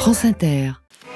France Inter.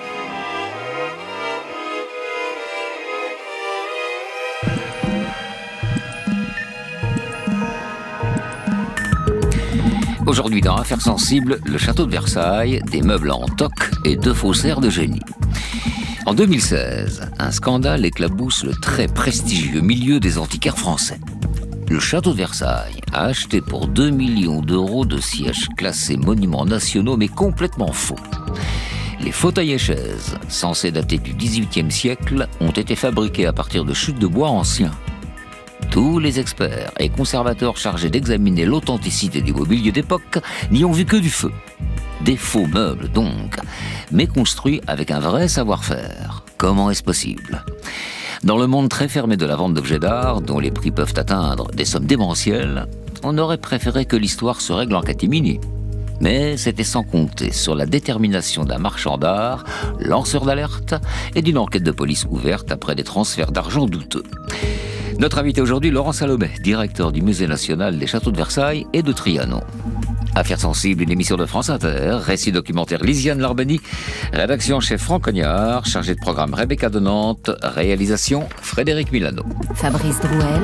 Aujourd'hui dans Affaires sensibles, le château de Versailles, des meubles en toc et 2 faussaires de génie. En 2016, un scandale éclabousse le très prestigieux milieu des antiquaires français. Le château de Versailles a acheté pour 2 millions d'euros de sièges classés monuments nationaux mais complètement faux. Les fauteuils et chaises, censés dater du XVIIIe siècle, ont été fabriqués à partir de chutes de bois anciens. Tous les experts et conservateurs chargés d'examiner l'authenticité du mobilier d'époque n'y ont vu que du feu. Des faux meubles donc, mais construits avec un vrai savoir-faire. Comment est-ce possible ? Dans le monde très fermé de la vente d'objets d'art, dont les prix peuvent atteindre des sommes démentielles, on aurait préféré que l'histoire se règle en catimini. Mais c'était sans compter sur la détermination d'un marchand d'art, lanceur d'alerte, et d'une enquête de police ouverte après des transferts d'argent douteux. Notre invité aujourd'hui, Laurent Salomé, directeur du Musée national des châteaux de Versailles et de Trianon. Affaires sensibles, une émission de France Inter, récit documentaire Lisiane Larbani, rédaction chef Franck Cognard, chargé de programme Rebecca de Nantes, réalisation Frédéric Milano. Fabrice Drouel.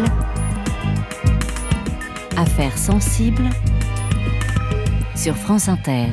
Affaires sensibles sur France Inter.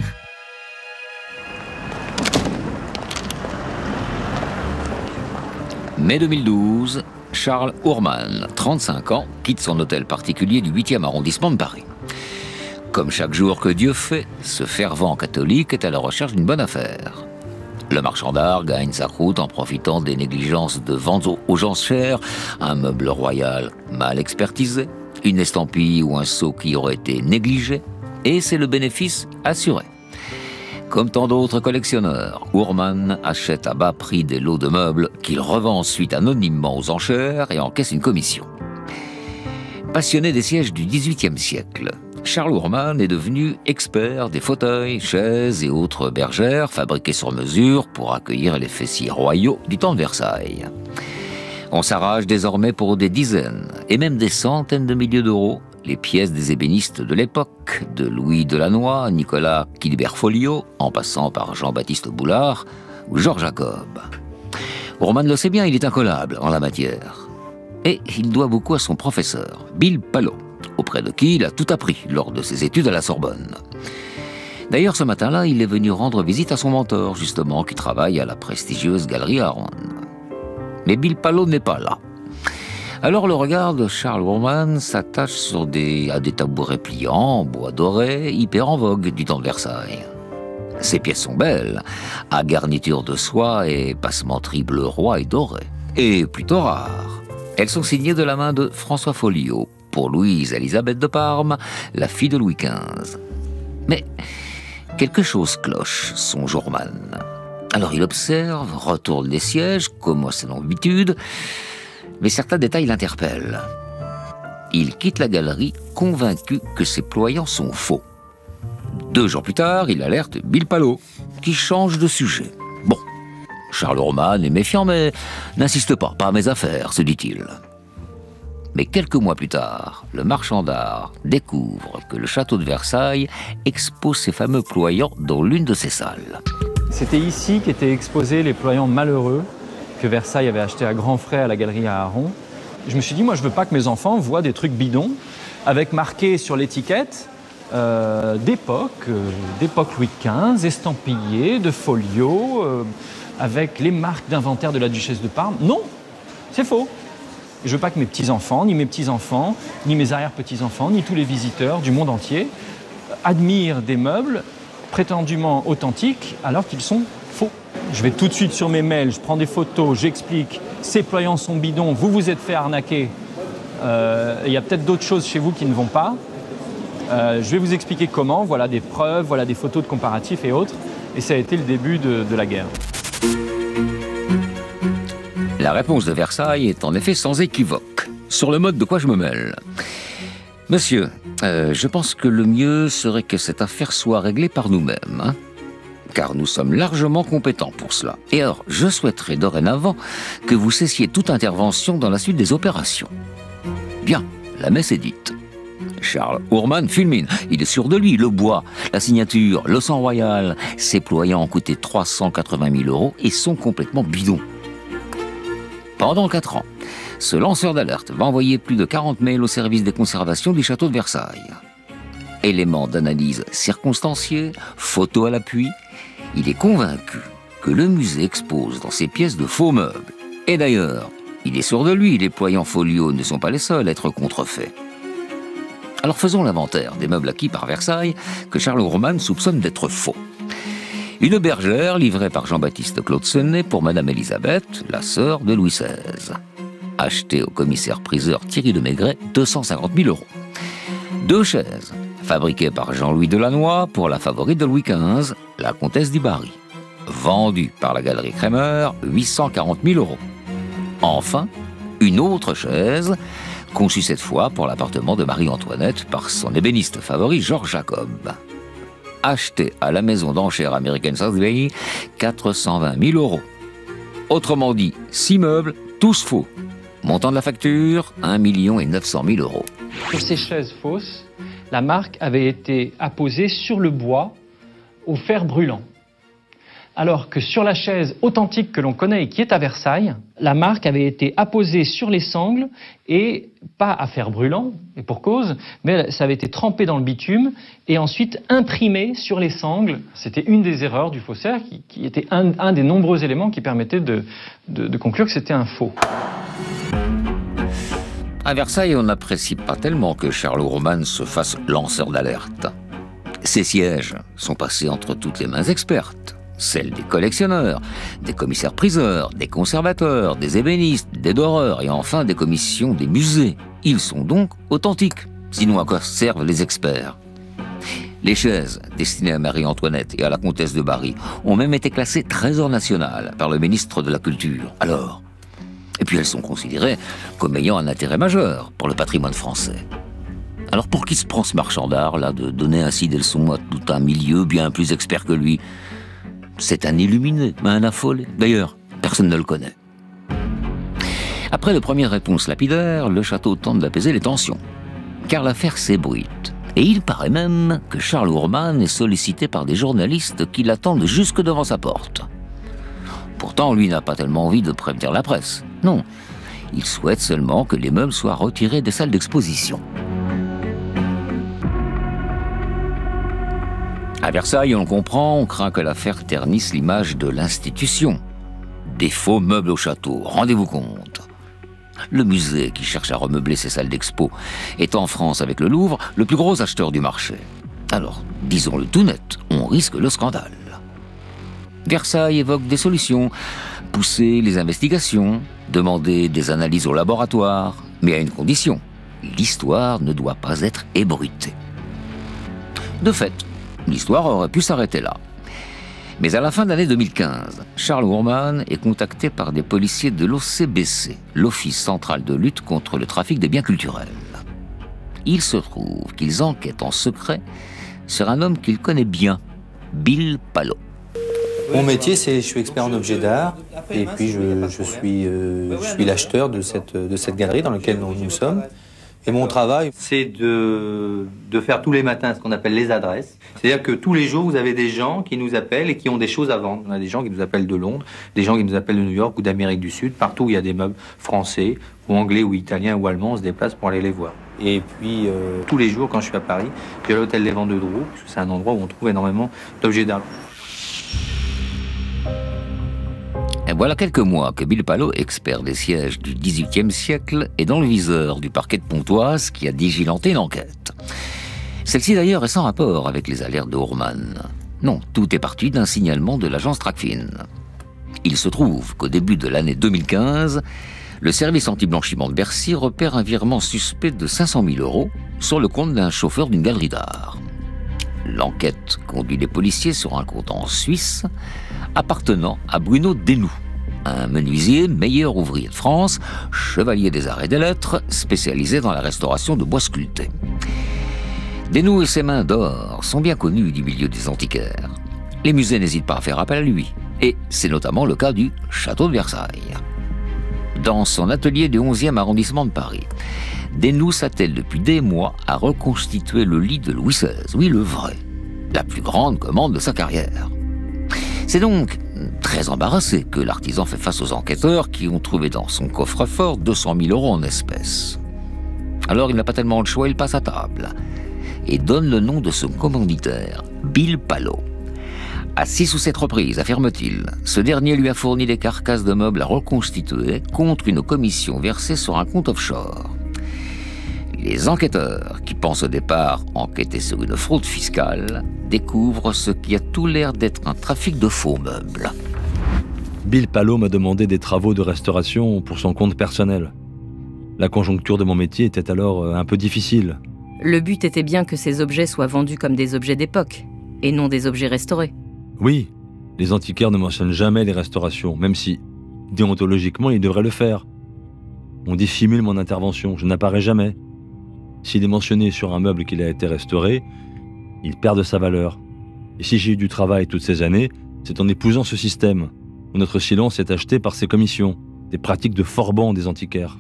Mai 2012, Charles Ourman, 35 ans, quitte son hôtel particulier du 8e arrondissement de Paris. Comme chaque jour que Dieu fait, ce fervent catholique est à la recherche d'une bonne affaire. Le marchand d'art gagne sa croûte en profitant des négligences de vente aux enchères, un meuble royal mal expertisé, une estampille ou un sceau qui aurait été négligé, et c'est le bénéfice assuré. Comme tant d'autres collectionneurs, Ourman achète à bas prix des lots de meubles qu'il revend ensuite anonymement aux enchères et encaisse une commission. Passionné des sièges du XVIIIe siècle, Charles Ourman est devenu expert des fauteuils, chaises et autres bergères fabriquées sur mesure pour accueillir les fessiers royaux du temps de Versailles. On s'arrache désormais pour des dizaines et même des centaines de milliers d'euros les pièces des ébénistes de l'époque, de Louis Delannoy, Nicolas Quilibert-Folliot, en passant par Jean-Baptiste Boulard ou Georges Jacob. Ourman le sait bien, il est incollable en la matière. Et il doit beaucoup à son professeur, Bill Pallot, auprès de qui il a tout appris lors de ses études à la Sorbonne. D'ailleurs, ce matin-là, il est venu rendre visite à son mentor, justement, qui travaille à la prestigieuse Galerie Aron. Mais Bill Pallot n'est pas là. Alors le regard de Charles Ourman s'attache à des tabourets pliants en bois doré, hyper en vogue du temps de Versailles. Ces pièces sont belles, à garniture de soie et passementerie bleu roi et doré, et plutôt rares. Elles sont signées de la main de François Folliot, pour Louise-Élisabeth de Parme, la fille de Louis XV. Mais quelque chose cloche, songe Ourman. Alors il observe, retourne les sièges, comme à son habitude, mais certains détails l'interpellent. Il quitte la galerie, convaincu que ses ployants sont faux. 2 jours plus tard, il alerte Bill Pallot, qui change de sujet. Bon, Charles Ourman est méfiant, mais n'insiste pas à mes affaires, se dit-il. Mais quelques mois plus tard, le marchand d'art découvre que le château de Versailles expose ses fameux ployants dans l'une de ses salles. C'était ici qu'étaient exposés les ployants malheureux que Versailles avait achetés à grands frais à la galerie Aron. Je me suis dit, moi, je veux pas que mes enfants voient des trucs bidons, avec marqué sur l'étiquette d'époque Louis XV, estampillés, de Folliot, avec les marques d'inventaire de la duchesse de Parme. Non, c'est faux. Je veux pas que mes petits-enfants, ni mes petits-enfants, ni mes arrière-petits-enfants, ni tous les visiteurs du monde entier admirent des meubles prétendument authentiques alors qu'ils sont faux. Je vais tout de suite sur mes mails, je prends des photos, j'explique, ces ployants sont bidons, vous vous êtes fait arnaquer, il y a peut-être d'autres choses chez vous qui ne vont pas. Je vais vous expliquer comment, voilà des preuves, voilà des photos de comparatifs et autres. Et ça a été le début de la guerre. La réponse de Versailles est en effet sans équivoque. Sur le mode de quoi je me mêle. Monsieur, je pense que le mieux serait que cette affaire soit réglée par nous-mêmes, hein, car nous sommes largement compétents pour cela. Et alors, je souhaiterais dorénavant que vous cessiez toute intervention dans la suite des opérations. Bien, la messe est dite. Charles Ourman fulmine. Il est sûr de lui. Le bois, la signature, le sang royal. Ces ployants ont coûté 380 000 € et sont complètement bidons. Pendant 4 ans, ce lanceur d'alerte va envoyer plus de 40 mails au service des conservations du château de Versailles. Éléments d'analyse circonstanciés, photos à l'appui, il est convaincu que le musée expose dans ses pièces de faux meubles. Et d'ailleurs, il est sûr de lui, les ployants folios ne sont pas les seuls à être contrefaits. Alors faisons l'inventaire des meubles acquis par Versailles que Charles Ourman soupçonne d'être faux. Une bergère livrée par Jean-Baptiste Claude Senet pour Madame Élisabeth, la sœur de Louis XVI. Achetée au commissaire-priseur Thierry de Maigret, 250 000 €. 2 chaises, fabriquées par Jean-Louis Delannoy pour la favorite de Louis XV, la comtesse du Barry. Vendues par la galerie Kremer, 840 000 €. Enfin, une autre chaise, conçue cette fois pour l'appartement de Marie-Antoinette par son ébéniste favori Georges Jacob. Acheté à la maison d'enchères américaine Sotheby's, 420 000 €. Autrement dit, 6 meubles, tous faux. Montant de la facture, 1 900 000 €. Sur ces chaises fausses, la marque avait été apposée sur le bois au fer brûlant. Alors que sur la chaise authentique que l'on connaît et qui est à Versailles, la marque avait été apposée sur les sangles et pas à fer brûlant, et pour cause, mais ça avait été trempé dans le bitume et ensuite imprimé sur les sangles. C'était une des erreurs du faussaire qui était un des nombreux éléments qui permettaient de conclure que c'était un faux. À Versailles, on n'apprécie pas tellement que Charles Ourman se fasse lanceur d'alerte. Ses sièges sont passés entre toutes les mains expertes. Celles des collectionneurs, des commissaires-priseurs, des conservateurs, des ébénistes, des doreurs et enfin des commissions des musées. Ils sont donc authentiques. Sinon, à quoi servent les experts? Les chaises destinées à Marie-Antoinette et à la comtesse de Barry ont même été classées trésor national par le ministre de la Culture. Alors, et puis elles sont considérées comme ayant un intérêt majeur pour le patrimoine français. Alors pour qui se prend ce marchand d'art là de donner ainsi des leçons à tout un milieu bien plus expert que lui? C'est un illuminé, un affolé. D'ailleurs, personne ne le connaît. Après de premières réponses lapidaires, le château tente d'apaiser les tensions. Car l'affaire s'ébruite. Et il paraît même que Charles Ourman est sollicité par des journalistes qui l'attendent jusque devant sa porte. Pourtant, lui n'a pas tellement envie de prévenir la presse. Non, il souhaite seulement que les meubles soient retirés des salles d'exposition. À Versailles, on le comprend, on craint que l'affaire ternisse l'image de l'institution. Des faux meubles au château, rendez-vous compte. Le musée, qui cherche à remeubler ses salles d'expo, est en France avec le Louvre le plus gros acheteur du marché. Alors, disons-le tout net, on risque le scandale. Versailles évoque des solutions, pousser les investigations, demander des analyses au laboratoire, mais à une condition, l'histoire ne doit pas être ébruitée. De fait, l'histoire aurait pu s'arrêter là. Mais à la fin de l'année 2015, Charles Ourman est contacté par des policiers de l'OCBC, l'Office central de lutte contre le trafic des biens culturels. Il se trouve qu'ils enquêtent en secret sur un homme qu'il connaît bien, Bill Palot. Mon métier, je suis expert en objets d'art et puis je suis l'acheteur de cette galerie dans laquelle nous sommes. Et mon travail, c'est de faire tous les matins ce qu'on appelle les adresses. C'est-à-dire que tous les jours, vous avez des gens qui nous appellent et qui ont des choses à vendre. On a des gens qui nous appellent de Londres, des gens qui nous appellent de New York ou d'Amérique du Sud. Partout où il y a des meubles français ou anglais ou italiens ou allemands, on se déplace pour aller les voir. Et puis, tous les jours, quand je suis à Paris, je vais à l'hôtel des Ventes de Drouot, parce que c'est un endroit où on trouve énormément d'objets d'art. Et voilà quelques mois que Bill Palot, expert des sièges du XVIIIe siècle, est dans le viseur du parquet de Pontoise qui a digilenté l'enquête. Celle-ci d'ailleurs est sans rapport avec les alertes de Ourman. Non, tout est parti d'un signalement de l'agence Tracfin. Il se trouve qu'au début de l'année 2015, le service anti-blanchiment de Bercy repère un virement suspect de 500 000 € sur le compte d'un chauffeur d'une galerie d'art. L'enquête conduit les policiers sur un compte en Suisse appartenant à Bruno Desnoux, un menuisier, meilleur ouvrier de France, chevalier des arts et des lettres, spécialisé dans la restauration de bois sculptés. Desnoux et ses mains d'or sont bien connus du milieu des antiquaires. Les musées n'hésitent pas à faire appel à lui, et c'est notamment le cas du château de Versailles. Dans son atelier du 11e arrondissement de Paris, Desnoux s'attelle depuis des mois à reconstituer le lit de Louis XVI, oui le vrai, la plus grande commande de sa carrière. C'est donc très embarrassé que l'artisan fait face aux enquêteurs qui ont trouvé dans son coffre-fort 200 000 € en espèces. Alors il n'a pas tellement le choix, il passe à table et donne le nom de son commanditaire, Bill Palo. À 6 ou 7 reprises, affirme-t-il, ce dernier lui a fourni des carcasses de meubles à reconstituer contre une commission versée sur un compte offshore. Les enquêteurs, qui pensent au départ enquêter sur une fraude fiscale, découvrent ce qui a tout l'air d'être un trafic de faux meubles. Bill Palo m'a demandé des travaux de restauration pour son compte personnel. La conjoncture de mon métier était alors un peu difficile. Le but était bien que ces objets soient vendus comme des objets d'époque, et non des objets restaurés. Oui, les antiquaires ne mentionnent jamais les restaurations, même si, déontologiquement, ils devraient le faire. On dissimule mon intervention, je n'apparais jamais. S'il est mentionné sur un meuble qu'il a été restauré, il perd de sa valeur. Et si j'ai eu du travail toutes ces années, c'est en épousant ce système, où notre silence est acheté par ces commissions, des pratiques de forbans des antiquaires.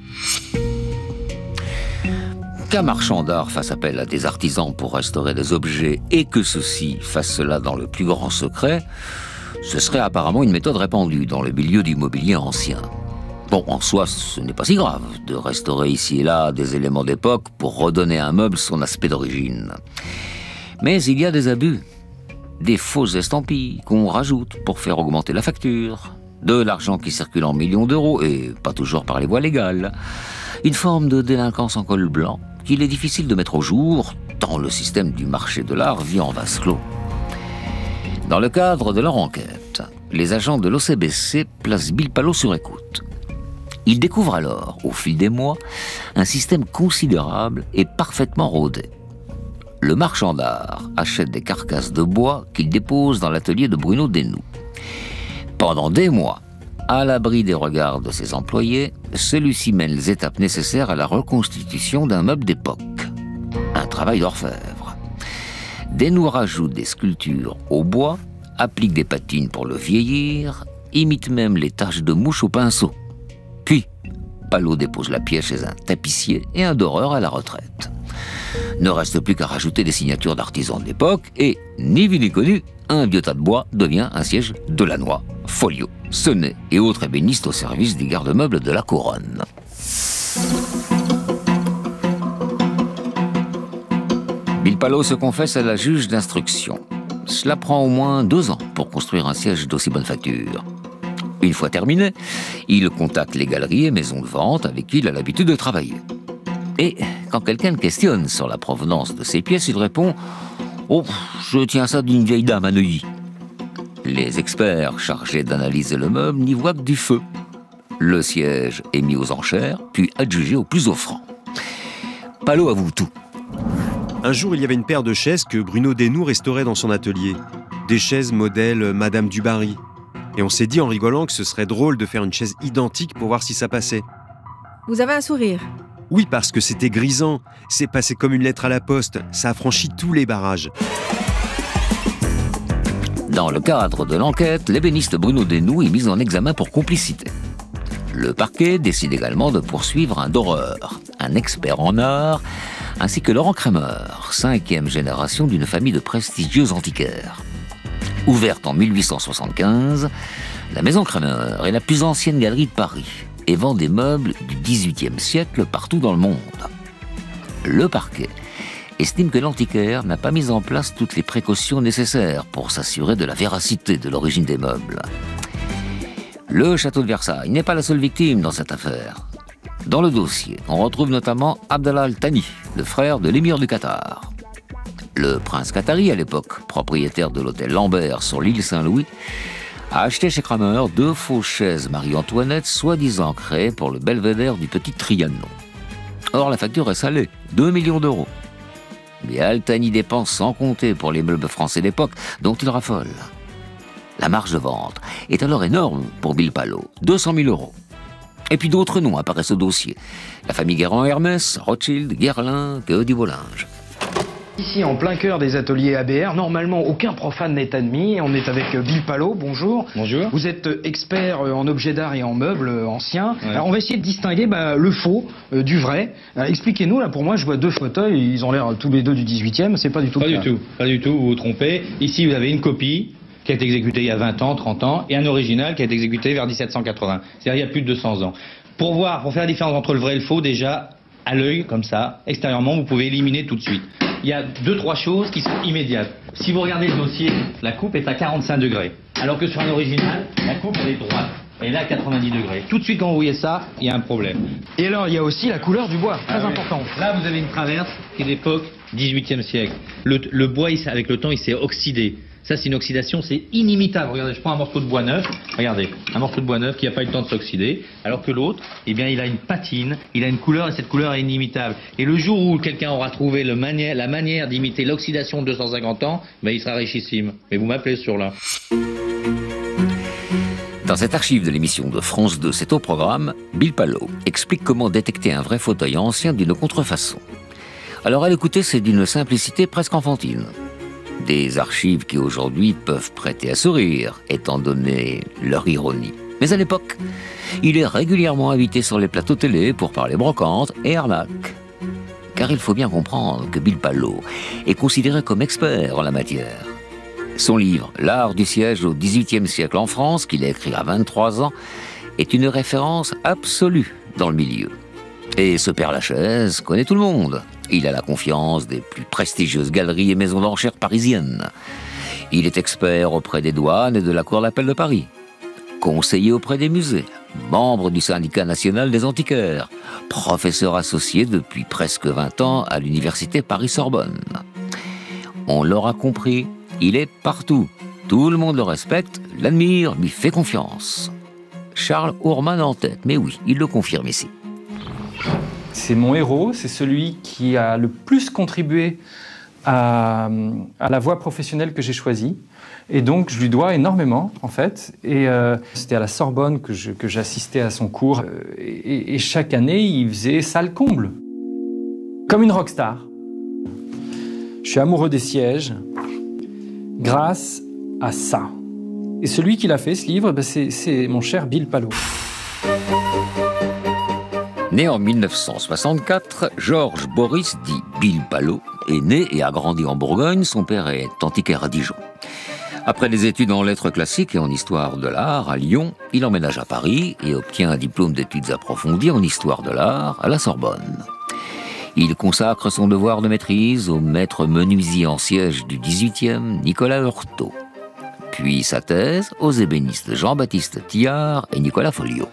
Qu'un marchand d'art fasse appel à des artisans pour restaurer des objets et que ceux-ci fassent cela dans le plus grand secret, ce serait apparemment une méthode répandue dans le milieu du mobilier ancien. Bon, en soi, ce n'est pas si grave de restaurer ici et là des éléments d'époque pour redonner à un meuble son aspect d'origine. Mais il y a des abus, des fausses estampilles qu'on rajoute pour faire augmenter la facture, de l'argent qui circule en millions d'euros et pas toujours par les voies légales, une forme de délinquance en col blanc qu'il est difficile de mettre au jour tant le système du marché de l'art vit en vase clos. Dans le cadre de leur enquête, les agents de l'OCBC placent Bill Palo sur écoute. Ils découvrent alors, au fil des mois, un système considérable et parfaitement rodé. Le marchand d'art achète des carcasses de bois qu'il dépose dans l'atelier de Bruno Desnoux. Pendant des mois, à l'abri des regards de ses employés, celui-ci mène les étapes nécessaires à la reconstitution d'un meuble d'époque. Un travail d'orfèvre. Desnoux rajoute des sculptures au bois, applique des patines pour le vieillir, imite même les taches de mouche au pinceau. Puis, Palo dépose la pièce chez un tapissier et un doreur à la retraite. Ne reste plus qu'à rajouter des signatures d'artisans de l'époque et, ni vu ni connu, un vieux tas de bois devient un siège de Lannoy, Folio, Sonnet et autres ébénistes au service des garde-meubles de la couronne. Bill Palo se confesse à la juge d'instruction. Cela prend au moins 2 ans pour construire un siège d'aussi bonne facture. Une fois terminé, il contacte les galeries et maisons de vente avec qui il a l'habitude de travailler. Et quand quelqu'un le questionne sur la provenance de ces pièces, il répond « Oh, je tiens ça d'une vieille dame à Neuilly ». Les experts chargés d'analyser le meuble n'y voient que du feu. Le siège est mis aux enchères, puis adjugé au plus offrant. Palo avoue tout. Un jour, il y avait une paire de chaises que Bruno Desnoux restaurait dans son atelier. Des chaises modèle Madame du Barry. Et on s'est dit en rigolant que ce serait drôle de faire une chaise identique pour voir si ça passait. Vous avez un sourire. Oui, parce que c'était grisant. C'est passé comme une lettre à la poste. Ça a franchi tous les barrages. Dans le cadre de l'enquête, l'ébéniste Bruno Desnoux est mis en examen pour complicité. Le parquet décide également de poursuivre un doreur, un expert en art, ainsi que Laurent Kramer, 5e génération d'une famille de prestigieux antiquaires. Ouverte en 1875, la maison Kramer est la plus ancienne galerie de Paris et vend des meubles du XVIIIe siècle partout dans le monde. Le parquet estime que l'antiquaire n'a pas mis en place toutes les précautions nécessaires pour s'assurer de la véracité de l'origine des meubles. Le château de Versailles n'est pas la seule victime dans cette affaire. Dans le dossier, on retrouve notamment Abdallah Al Thani, le frère de l'émir du Qatar. Le prince qatari, à l'époque propriétaire de l'hôtel Lambert sur l'île Saint-Louis, a acheté chez Kramer 2 fausses chaises Marie-Antoinette, soi-disant créées pour le belvédère du petit Trianon. Or, la facture est salée, 2 millions d'euros. Mais Al Thani dépense sans compter pour les meubles français d'époque, dont il raffole. La marge de vente est alors énorme pour Bill Palo, 200 000 euros. Et puis d'autres noms apparaissent au dossier. La famille Guérand-Hermès, Rothschild, Guerlain, Théodie Bollinge. Ici, en plein cœur des ateliers ABR, normalement, aucun profane n'est admis. On est avec Bill Palot, bonjour. Bonjour. Vous êtes expert en objets d'art et en meubles anciens. Ouais. Alors, on va essayer de distinguer le faux du vrai. Expliquez-nous, là, pour moi, je vois deux fauteuils, ils ont l'air tous les deux du 18e, c'est pas du tout Pas le du cas. tout, pas du tout, vous vous trompez. Ici, vous avez une copie qui a été exécutée il y a 20 ans, 30 ans, et un original qui a été exécuté vers 1780. C'est-à-dire il y a plus de 200 ans. Pour faire la différence entre le vrai et le faux, déjà, à l'œil, comme ça, extérieurement, vous pouvez éliminer tout de suite. Il y a 2-3 choses qui sont immédiates. Si vous regardez le dossier, la coupe est à 45 degrés. Alors que sur un original, la coupe elle est droite. Elle est à 90 degrés. Tout de suite quand vous voyez ça, il y a un problème. Et alors, il y a aussi la couleur du bois, très important. Là, vous avez une traverse qui est d'époque 18e siècle. Le bois, avec le temps, il s'est oxydé. Ça, c'est une oxydation, c'est inimitable. Regardez, je prends un morceau de bois neuf. Regardez, un morceau de bois neuf qui n'a pas eu le temps de s'oxyder. Alors que l'autre, eh bien, il a une patine, il a une couleur, et cette couleur est inimitable. Et le jour où quelqu'un aura trouvé la manière d'imiter l'oxydation de 250 ans, ben, il sera richissime. Mais vous m'appelez sur là. Dans cette archive de l'émission de France 2, c'est au programme, Bill Palot explique comment détecter un vrai fauteuil ancien d'une contrefaçon. Alors à l'écouter, c'est d'une simplicité presque enfantine. Des archives qui aujourd'hui peuvent prêter à sourire, étant donné leur ironie. Mais à l'époque, il est régulièrement invité sur les plateaux télé pour parler brocante et arnaque. Car il faut bien comprendre que Bill Palot est considéré comme expert en la matière. Son livre « L'art du siège au XVIIIe siècle en France », qu'il a écrit à 23 ans, est une référence absolue dans le milieu. Et ce Père Lachaise connaît tout le monde. Il a la confiance des plus prestigieuses galeries et maisons d'enchères parisiennes. Il est expert auprès des douanes et de la Cour d'appel de Paris. Conseiller auprès des musées, membre du syndicat national des antiquaires, professeur associé depuis presque 20 ans à l'université Paris-Sorbonne. On l'aura compris, il est partout. Tout le monde le respecte, l'admire, lui fait confiance. Charles Ourman en tête, mais oui, il le confirme ici. C'est mon héros, c'est celui qui a le plus contribué à la voie professionnelle que j'ai choisie. Et donc, je lui dois énormément, en fait. Et c'était à la Sorbonne que j'assistais à son cours. Et chaque année, il faisait salle comble. Comme une rockstar. Je suis amoureux des sièges grâce à ça. Et celui qui l'a fait, ce livre, c'est mon cher Bill Palot. Né en 1964, Georges Boris, dit Bill Palot, est né et a grandi en Bourgogne. Son père est antiquaire à Dijon. Après des études en lettres classiques et en histoire de l'art à Lyon, il emménage à Paris et obtient un diplôme d'études approfondies en histoire de l'art à la Sorbonne. Il consacre son devoir de maîtrise au maître menuisier en siège du XVIIIe, Nicolas Heurtaud. Puis sa thèse aux ébénistes Jean-Baptiste Tillard et Nicolas Folliot.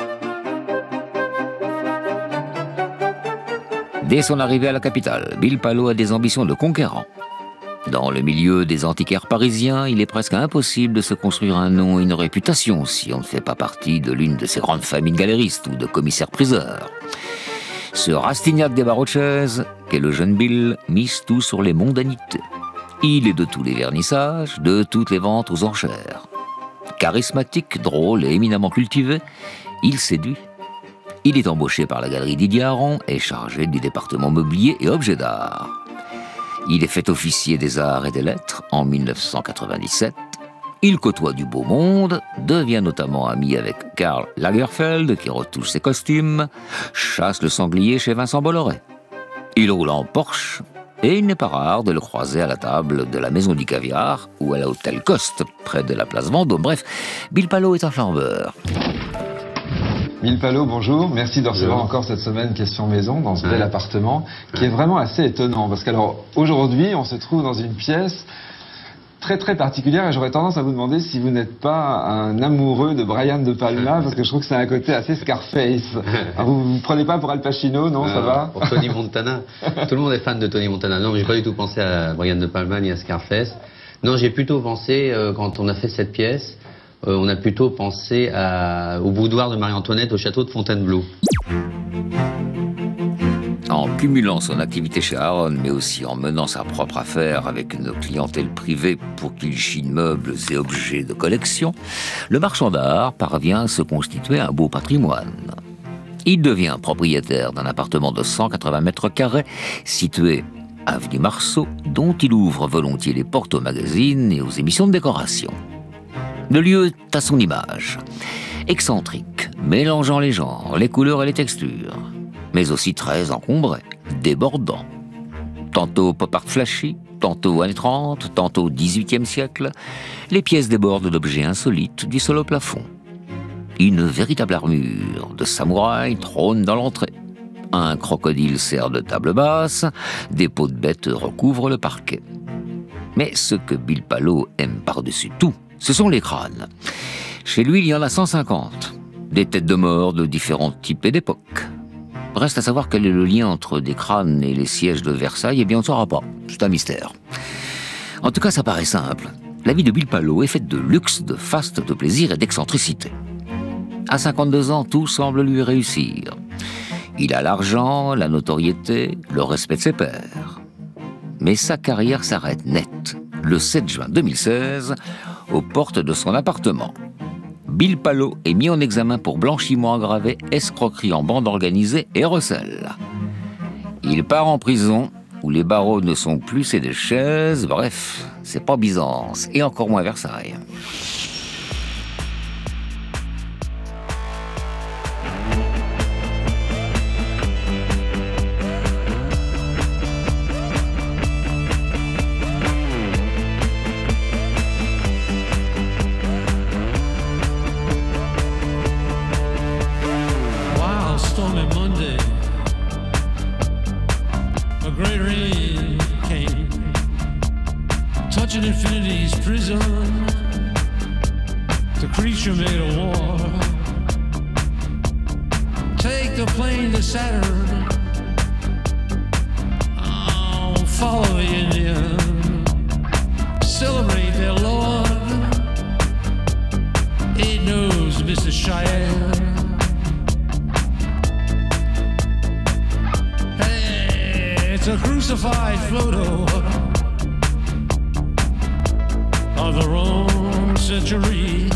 Dès son arrivée à la capitale, Bill Palot a des ambitions de conquérant. Dans le milieu des antiquaires parisiens, il est presque impossible de se construire un nom et une réputation si on ne fait pas partie de l'une de ces grandes familles de galéristes ou de commissaires-priseurs. Ce Rastignac des barreaux de chaise, qu'est le jeune Bill, mise tout sur les mondanités. Il est de tous les vernissages, de toutes les ventes aux enchères. Charismatique, drôle et éminemment cultivé, il séduit. Il est embauché par la galerie Didier Aron et chargé du département mobilier et objets d'art. Il est fait officier des arts et des lettres en 1997. Il côtoie du beau monde, devient notamment ami avec Karl Lagerfeld, qui retouche ses costumes, chasse le sanglier chez Vincent Bolloré. Il roule en Porsche, et il n'est pas rare de le croiser à la table de la Maison du Caviar ou à l'hôtel Coste, près de la place Vendôme. Bref, Bill Palot est un flambeur. Bill Palot, bonjour. Merci de recevoir encore cette semaine Question Maison dans ce bel appartement qui est vraiment assez étonnant. Parce qu'alors, aujourd'hui, on se trouve dans une pièce très très particulière et j'aurais tendance à vous demander si vous n'êtes pas un amoureux de Brian De Palma parce que je trouve que c'est un côté assez Scarface. Alors, vous ne prenez pas pour Al Pacino, non, ça va? Pour Tony Montana. Tout le monde est fan de Tony Montana. Non, mais j'ai pas du tout pensé à Brian De Palma ni à Scarface. Non, j'ai plutôt pensé, quand on a fait cette pièce, on a plutôt pensé au boudoir de Marie-Antoinette au château de Fontainebleau. En cumulant son activité chez Aron, mais aussi en menant sa propre affaire avec une clientèle privée pour qu'il chine meubles et objets de collection, le marchand d'art parvient à se constituer un beau patrimoine. Il devient propriétaire d'un appartement de 180 mètres carrés situé avenue Marceau, dont il ouvre volontiers les portes aux magazines et aux émissions de décoration. Le lieu est à son image. Excentrique, mélangeant les genres, les couleurs et les textures, mais aussi très encombré, débordant. Tantôt pop art flashy, tantôt années 30, tantôt 18e siècle, les pièces débordent d'objets insolites du sol au plafond. Une véritable armure de samouraï trône dans l'entrée. Un crocodile sert de table basse, des peaux de bêtes recouvrent le parquet. Mais ce que Bill Palo aime par-dessus tout, ce sont les crânes. Chez lui, il y en a 150. Des têtes de mort de différents types et d'époques. Reste à savoir quel est le lien entre des crânes et les sièges de Versailles, eh bien on ne saura pas. C'est un mystère. En tout cas, ça paraît simple. La vie de Bill Palo est faite de luxe, de faste, de plaisir et d'excentricité. À 52 ans, tout semble lui réussir. Il a l'argent, la notoriété, le respect de ses pairs. Mais sa carrière s'arrête net, le 7 juin 2016, aux portes de son appartement. Bill Palo est mis en examen pour blanchiment aggravé, escroquerie en bande organisée et recel. Il part en prison, où les barreaux ne sont plus c'est des chaises, bref, c'est pas Byzance, et encore moins Versailles. Infinity's prison, the creature made a war. Take the plane to Saturn, oh, follow the Indian, celebrate their Lord. It knows Mr. Cheyenne. Hey, it's a crucified photo of the wrong century.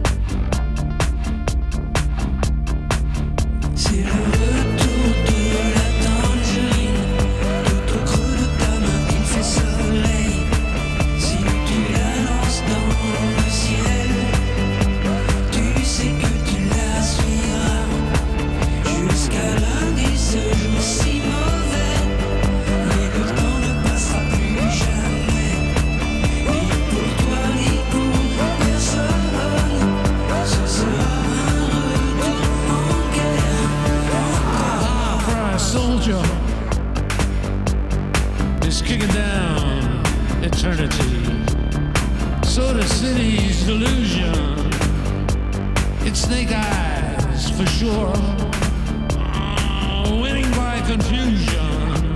C'est le retour de la tangerine. Tout au creux de ta main, il fait soleil. Si tu la lances dans le ciel, tu sais que tu la suivras jusqu'à lundi, ce jour si mauvais. Mais le temps ne passera plus jamais. Soldier is kicking down eternity. So the city's delusion, it's snake eyes for sure. Winning by confusion,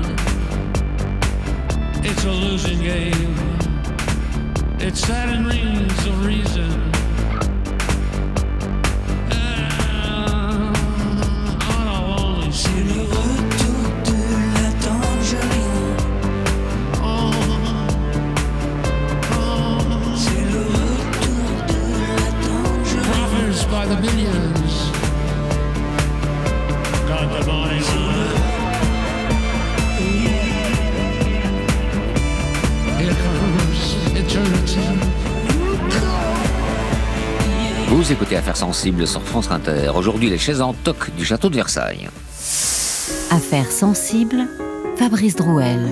it's a losing game. It's Saturn rings of reason. By the millions, got the money. Here comes eternity. Vous écoutez Affaires sensibles sur France Inter. Aujourd'hui, les chaises en toc du château de Versailles. Affaires sensibles, Fabrice Drouel.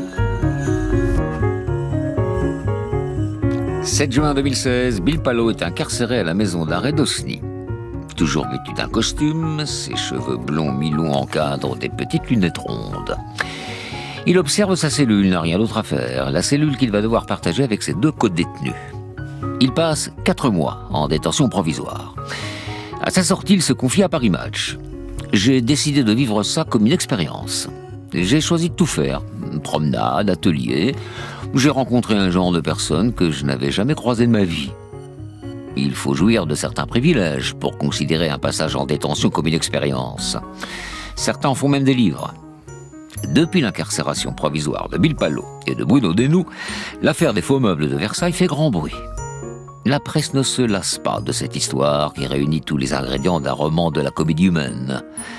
7 juin 2016, Bill Palo est incarcéré à la maison d'arrêt d'Osny. Toujours vêtu d'un costume, ses cheveux blonds mi-longs encadrent des petites lunettes rondes. Il observe sa cellule, n'a rien d'autre à faire, la cellule qu'il va devoir partager avec ses 2 co-détenus. Il passe 4 mois en détention provisoire. À sa sortie, il se confie à Paris Match. J'ai décidé de vivre ça comme une expérience. J'ai choisi de tout faire, promenade, atelier. J'ai rencontré un genre de personnes que je n'avais jamais croisées de ma vie. Il faut jouir de certains privilèges pour considérer un passage en détention comme une expérience. Certains en font même des livres. Depuis l'incarcération provisoire de Bill Palo et de Bruno Desnoux, l'affaire des faux meubles de Versailles fait grand bruit. La presse ne se lasse pas de cette histoire qui réunit tous les ingrédients d'un roman de la comédie humaine.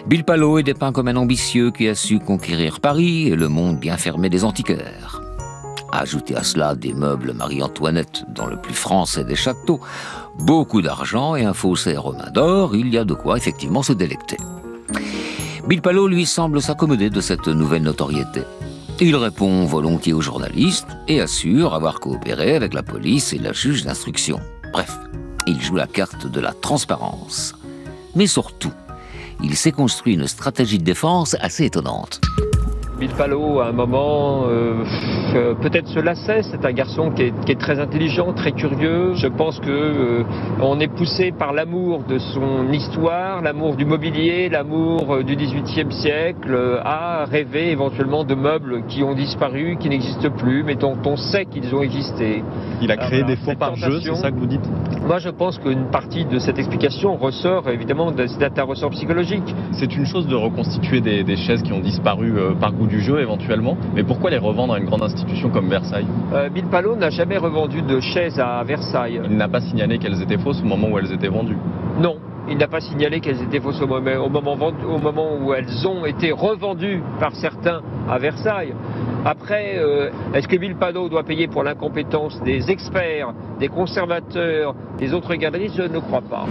Bill Palot est dépeint comme un ambitieux qui a su conquérir Paris et le monde bien fermé des antiquaires. Ajoutez à cela des meubles Marie-Antoinette dans le plus français des châteaux, beaucoup d'argent et un faussaire aux mains d'or, il y a de quoi effectivement se délecter. Bill Palot, lui, semble s'accommoder de cette nouvelle notoriété. Il répond volontiers aux journalistes et assure avoir coopéré avec la police et la juge d'instruction. Bref, il joue la carte de la transparence. Mais surtout, il s'est construit une stratégie de défense assez étonnante. Bill Palot, à un moment, peut-être se lassait. C'est un garçon qui est très intelligent, très curieux. Je pense qu'on est poussé par l'amour de son histoire, l'amour du mobilier, l'amour du XVIIIe siècle, à rêver éventuellement de meubles qui ont disparu, qui n'existent plus, mais dont on sait qu'ils ont existé. Il a créé des faux par jeu, c'est ça que vous dites? Moi, je pense qu'une partie de cette explication ressort évidemment d'un ressort psychologique. C'est une chose de reconstituer des chaises qui ont disparu par goût du jeu éventuellement, mais pourquoi les revendre à une grande institution comme Versailles? Bill Palot n'a jamais revendu de chaises à Versailles. Il n'a pas signalé qu'elles étaient fausses au moment où elles étaient vendues? Non, il n'a pas signalé qu'elles étaient fausses au moment où elles ont été revendues par certains à Versailles. Après, est-ce que Bill Palot doit payer pour l'incompétence des experts, des conservateurs, des autres galeries? Je ne crois pas.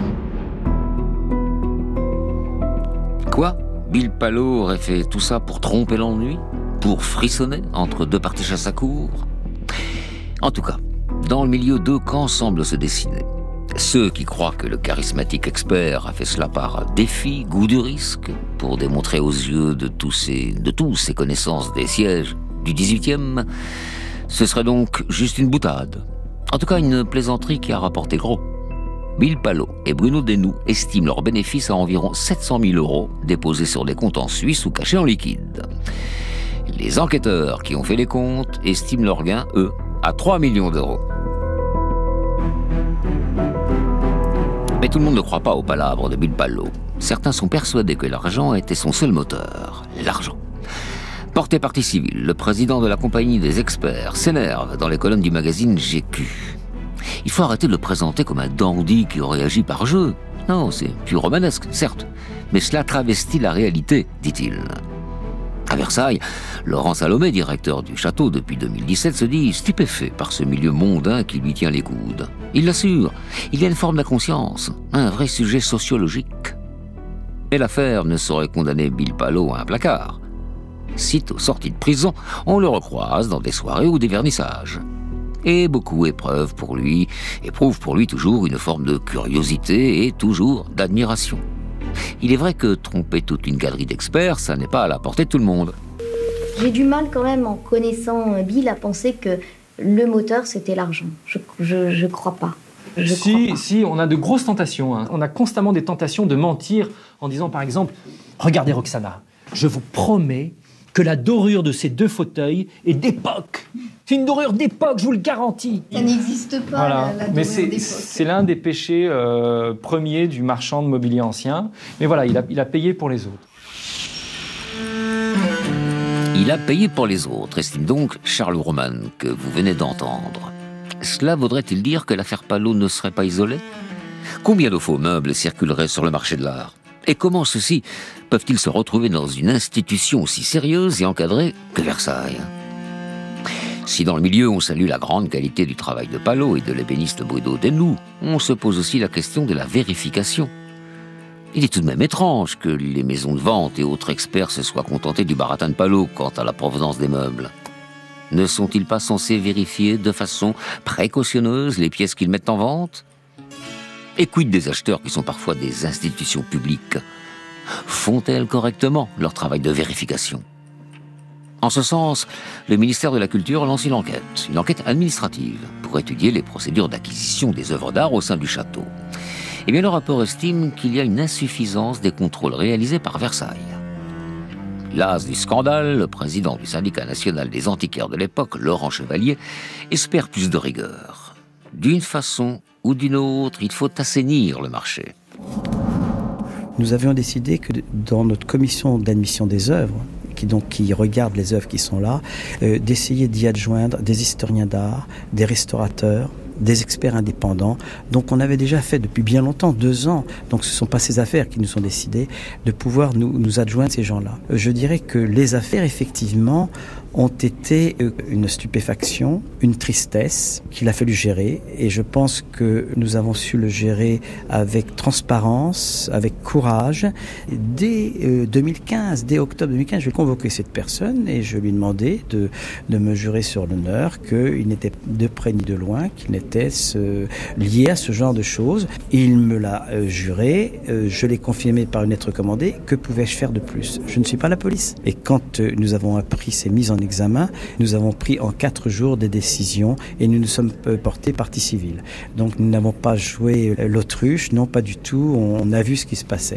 Quoi? Bill Palot aurait fait tout ça pour tromper l'ennui? Pour frissonner entre deux parties chasse à cour? En tout cas, dans le milieu, deux camps semblent se dessiner. Ceux qui croient que le charismatique expert a fait cela par défi, goût du risque, pour démontrer aux yeux de tous ses connaissances des sièges du XVIIIe, ce serait donc juste une boutade. En tout cas, une plaisanterie qui a rapporté gros. Bill Palot et Bruno Desnoux estiment leurs bénéfices à environ 700 000 € déposés sur des comptes en Suisse ou cachés en liquide. Les enquêteurs qui ont fait les comptes estiment leurs gains, eux, à 3 millions d'euros. Mais tout le monde ne croit pas aux palabres de Bill Palot. Certains sont persuadés que l'argent était son seul moteur. L'argent. Porté partie civile, le président de la compagnie des experts s'énerve dans les colonnes du magazine GQ. Il faut arrêter de le présenter comme un dandy qui aurait agi par jeu. Non, c'est plus romanesque, certes, mais cela travestit la réalité, dit-il. À Versailles, Laurent Salomé, directeur du château depuis 2017, se dit stupéfait par ce milieu mondain qui lui tient les coudes. Il l'assure, il y a une forme d'inconscience, un vrai sujet sociologique. Mais l'affaire ne saurait condamner Bill Palot à un placard. Sitôt sorti de prison, on le recroise dans des soirées ou des vernissages. Et beaucoup éprouvent pour lui toujours une forme de curiosité et toujours d'admiration. Il est vrai que tromper toute une galerie d'experts, ça n'est pas à la portée de tout le monde. J'ai du mal quand même, en connaissant Bill, à penser que le moteur, c'était l'argent. Je crois pas. Si, on a de grosses tentations. Hein. On a constamment des tentations de mentir en disant, par exemple, « Regardez Roxana, je vous promets que la dorure de ces deux fauteuils est d'époque. C'est une dorure d'époque, je vous le garantis. » Ça n'existe pas, voilà. la dorure d'époque. C'est l'un des péchés premiers du marchand de mobilier ancien. Mais voilà, il a payé pour les autres. Il a payé pour les autres, estime donc Charles Ourman, que vous venez d'entendre. Cela voudrait-il dire que l'affaire Palot ne serait pas isolée? Combien de faux meubles circuleraient sur le marché de l'art? Et comment ceux-ci peuvent-ils se retrouver dans une institution aussi sérieuse et encadrée que Versailles? Si dans le milieu on salue la grande qualité du travail de Palot et de l'ébéniste Bruno Desnoux, on se pose aussi la question de la vérification. Il est tout de même étrange que les maisons de vente et autres experts se soient contentés du baratin de Palot quant à la provenance des meubles. Ne sont-ils pas censés vérifier de façon précautionneuse les pièces qu'ils mettent en vente? Et quid des acheteurs qui sont parfois des institutions publiques? Font-elles correctement leur travail de vérification? En ce sens, le ministère de la Culture lance une enquête administrative, pour étudier les procédures d'acquisition des œuvres d'art au sein du château. Eh bien, le rapport estime qu'il y a une insuffisance des contrôles réalisés par Versailles. Las du scandale, le président du syndicat national des antiquaires de l'époque, Laurent Chevalier, espère plus de rigueur. D'une façon ou d'une autre, il faut assainir le marché. Nous avions décidé que dans notre commission d'admission des œuvres, qui regarde les œuvres qui sont là, d'essayer d'y adjoindre des historiens d'art, des restaurateurs, des experts indépendants. Donc on avait déjà fait depuis bien longtemps, 2 ans. Donc ce ne sont pas ces affaires qui nous ont décidé de pouvoir nous adjoindre ces gens-là. Je dirais que les affaires, effectivement, ont été une stupéfaction, une tristesse qu'il a fallu gérer. Et je pense que nous avons su le gérer avec transparence, avec courage. Dès 2015, dès octobre 2015, je vais convoquer cette personne et je lui ai demandé de me jurer sur l'honneur qu'il n'était de près ni de loin, qu'il n'était lié à ce genre de choses. Il me l'a juré, je l'ai confirmé par une lettre commandée. Que pouvais-je faire de plus? Je ne suis pas la police. Et quand nous avons appris ces mises en examen, nous avons pris en 4 jours des décisions et nous nous sommes portés partie civile. Donc nous n'avons pas joué l'autruche, non pas du tout, on a vu ce qui se passait.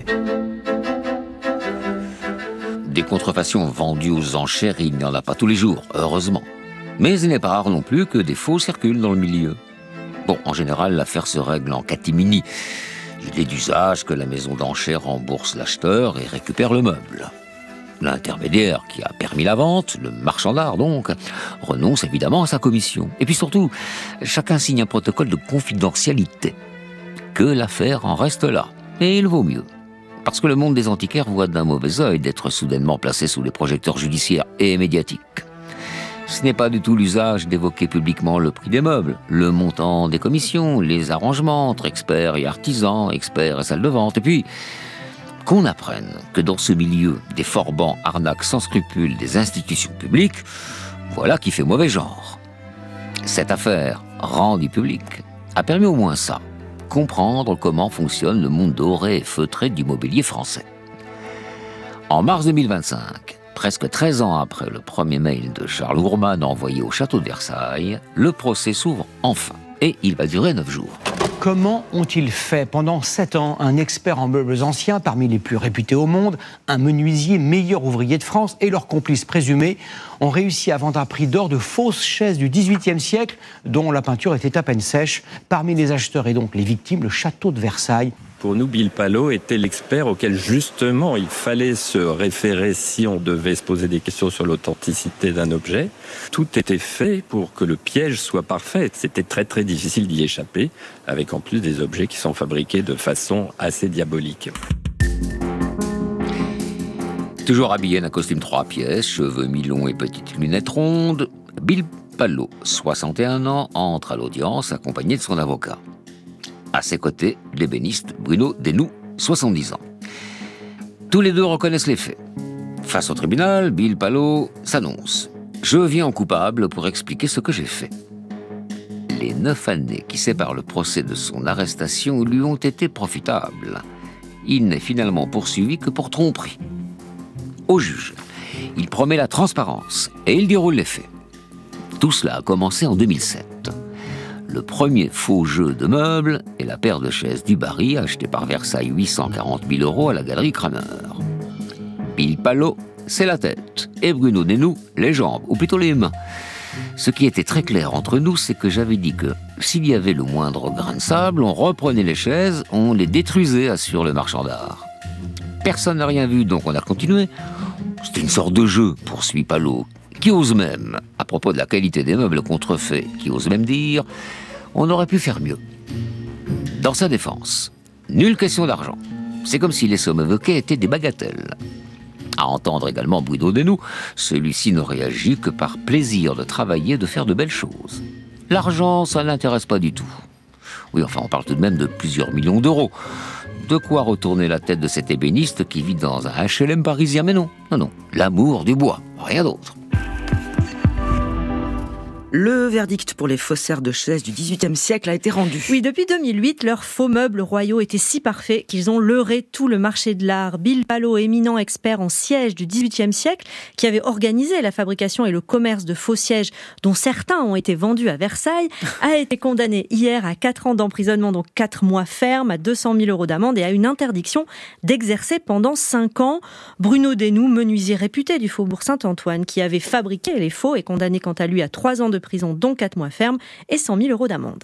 Des contrefaçons vendues aux enchères, il n'y en a pas tous les jours, heureusement. Mais il n'est pas rare non plus que des faux circulent dans le milieu. Bon, en général, l'affaire se règle en catimini. Il est d'usage que la maison d'enchères rembourse l'acheteur et récupère le meuble. L'intermédiaire qui a permis la vente, le marchand d'art donc, renonce évidemment à sa commission. Et puis surtout, chacun signe un protocole de confidentialité. Que l'affaire en reste là. Et il vaut mieux. Parce que le monde des antiquaires voit d'un mauvais œil d'être soudainement placé sous les projecteurs judiciaires et médiatiques. Ce n'est pas du tout l'usage d'évoquer publiquement le prix des meubles, le montant des commissions, les arrangements entre experts et artisans, experts et salles de vente. Et puis, qu'on apprenne que dans ce milieu, des forbans arnaquent sans scrupule des institutions publiques, voilà qui fait mauvais genre. Cette affaire, rendue publique, a permis au moins ça, comprendre comment fonctionne le monde doré et feutré du mobilier français. En mars 2025, presque 13 ans après le premier mail de Charles Ourmane envoyé au château de Versailles, le procès s'ouvre enfin et il va durer 9 jours. Comment ont-ils fait pendant 7 ans un expert en meubles anciens parmi les plus réputés au monde, un menuisier meilleur ouvrier de France et leurs complices présumés ont réussi à vendre à prix d'or de fausses chaises du XVIIIe siècle dont la peinture était à peine sèche. Parmi les acheteurs et donc les victimes, le château de Versailles. Pour nous, Bill Palot était l'expert auquel justement il fallait se référer si on devait se poser des questions sur l'authenticité d'un objet. Tout était fait pour que le piège soit parfait. C'était très très difficile d'y échapper, avec en plus des objets qui sont fabriqués de façon assez diabolique. Toujours habillé d'un costume 3 pièces, cheveux mi-longs et petites lunettes rondes, Bill Palot, 61 ans, entre à l'audience accompagné de son avocat. À ses côtés, l'ébéniste Bruno Desnoux, 70 ans. Tous les deux reconnaissent les faits. Face au tribunal, Bill Palot s'annonce. « Je viens en coupable pour expliquer ce que j'ai fait. » Les 9 années qui séparent le procès de son arrestation lui ont été profitables. Il n'est finalement poursuivi que pour tromperie. Au juge, il promet la transparence et il déroule les faits. Tout cela a commencé en 2007. Le premier faux jeu de meubles est la paire de chaises du Barry achetée par Versailles 840 000 € à la galerie Kramer. Bill Palot, c'est la tête, et Bruno Desnoux, les jambes, ou plutôt les mains. Ce qui était très clair entre nous, c'est que j'avais dit que s'il y avait le moindre grain de sable, on reprenait les chaises, on les détruisait, assure le marchand d'art. Personne n'a rien vu, donc on a continué. C'était une sorte de jeu, poursuit Palot, qui ose même, à propos de la qualité des meubles contrefaits, qui ose même dire « on aurait pu faire mieux ». Dans sa défense, nulle question d'argent. C'est comme si les sommes évoquées étaient des bagatelles. À entendre également Bruno Desnoux, celui-ci ne réagit que par plaisir de travailler, de faire de belles choses. L'argent, ça ne l'intéresse pas du tout. Oui, enfin, on parle tout de même de plusieurs millions d'euros. De quoi retourner la tête de cet ébéniste qui vit dans un HLM parisien, mais non, l'amour du bois, rien d'autre. Le verdict pour les faussaires de chaises du XVIIIe siècle a été rendu. Oui, depuis 2008, leurs faux meubles royaux étaient si parfaits qu'ils ont leurré tout le marché de l'art. Bill Palot, éminent expert en sièges du XVIIIe siècle, qui avait organisé la fabrication et le commerce de faux sièges, dont certains ont été vendus à Versailles, a été condamné hier à 4 ans d'emprisonnement, donc 4 mois ferme, à 200 000 € d'amende et à une interdiction d'exercer pendant 5 ans. Bruno Desnoux, menuisier réputé du Faubourg Saint-Antoine, qui avait fabriqué les faux, est condamné quant à lui à 3 ans de prison, dont 4 mois ferme et 100 000 € d'amende.